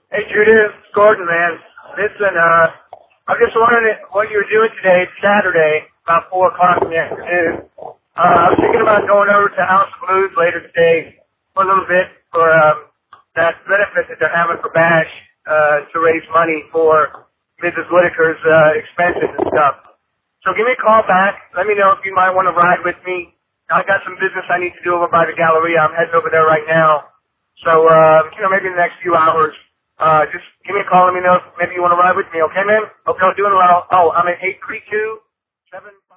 Hey, Judith, it's Gordon, man. Listen, I'm just wondering what you were doing today. It's Saturday, about 4 o'clock in the afternoon. I was thinking about going over to House of Blues later today for a little bit for that benefit that they're having for BASH to raise money for Mrs. Whitaker's expenses and stuff. So give me a call back. Let me know if you might want to ride with me. I got some business I need to do over by the Galleria. I'm heading over there right now. So, maybe in the next few hours. Just give me a call. Let me know if maybe you want to ride with me. Okay, man? Hope you're doing well. Oh, I'm at 832-7...